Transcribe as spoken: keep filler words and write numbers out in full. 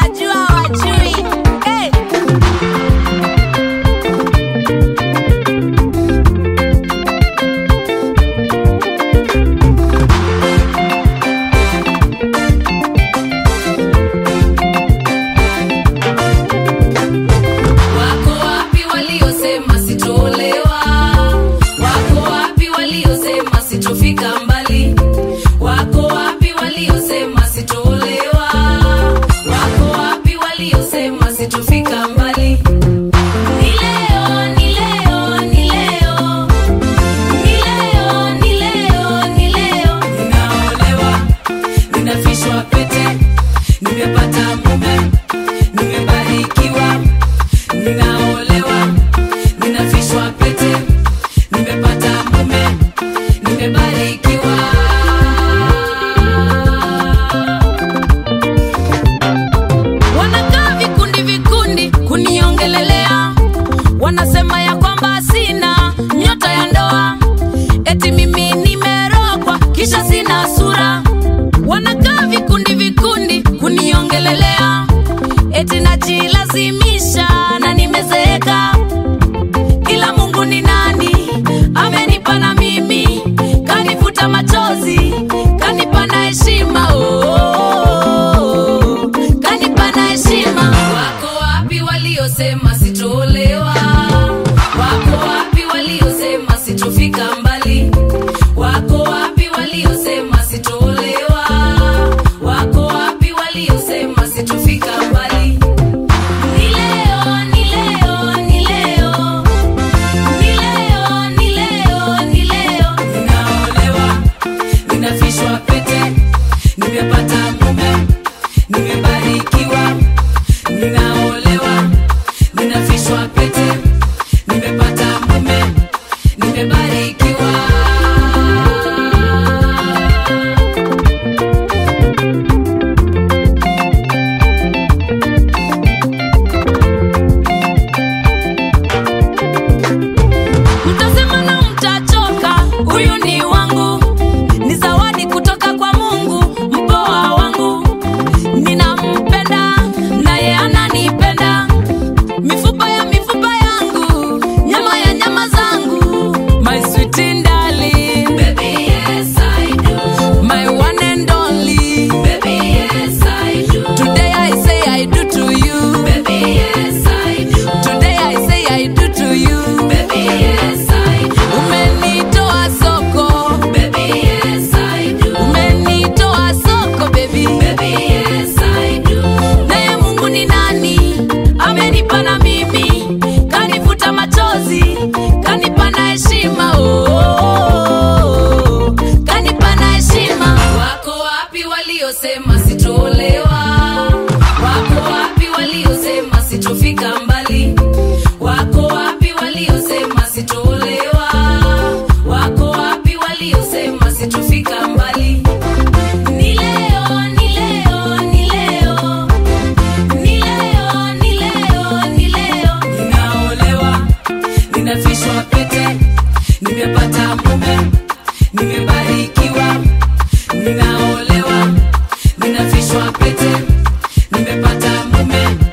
wanajua wajui. Hey. Wako wapi waliosema sitolewa? Wako wapi waliosema sitofika mbali? Wako wapi waliosema sitolewa? Wako wapi waliosema sitofika mbali? Ni leo, ni leo, ni leo. Ni leo, ni leo, ni leo. Ninaolewa, ninafishwa pete, nimepata mume, nimebarikiwa. Ninaolewa, ninafishwa pete, nimepata mume, nimebarikiwa. Wanakaa vikundi vikundi kuniongelelea, wanasema ya kwamba sina nyota ya ndoa, eti mimi nimerogwa kisha sina sura. Wanakaa vikundi vikundi kuniongelelea, eti najilazimisha na nimezeeka. Ila Mungu ni nani? Amenipa na mimi, kanifuta machozi, kanipa na heshima. Oh, oh, oh, kanipa na heshima. Wako wapi waliosema sitolewa? Wako wapi waliosema sitofika mbali? Wako wapi waliosema sitolewa? Wako wapi waliosema sitofika mbali? Ni leo, ni leo, ni leo. Ni leo, ni leo, ni leo. Ninaolewa, ninafishwa pete, nimepata mume, nimebarikiwa. Ninaolewa, ninafishwa pete, nimepata mume, nimebarikiwa. Mtasema na mtachoka, huyu ni wangu, ni zawadi kutoka kwa Mungu, mpoa wangu. Ninampenda naye ananipenda, mifupa ya mifupa yangu, nyama ya nyama zangu. My sweet darling, baby yes I do. My one and only, baby yes I do. Today I say I do to you, baby yes I do. Today I say I do to you, baby yes I do. Umenitoa soko, baby yes I do. Umenitoa soko baby, baby yes I do. Naye Mungu ni nani? Amenipa na mimi, kanifuta machozi, kanipa na heshima. Oh, oh, oh, kanipa na heshima. Wako wapi waliosema sitolewa? Wako wapi waliosema sitofika mbali? Wako wapi waliosema sitolewa? Wako wapi waliosema sitofika mbali? Ni leo, ni leo, ni leo. Ni leo, ni leo, ni leo. Ninaolewa, ninafishwa pete, nimepata mume, nimebarikiwa. Ninaolewa, ninafishwa pete, nimepata mume,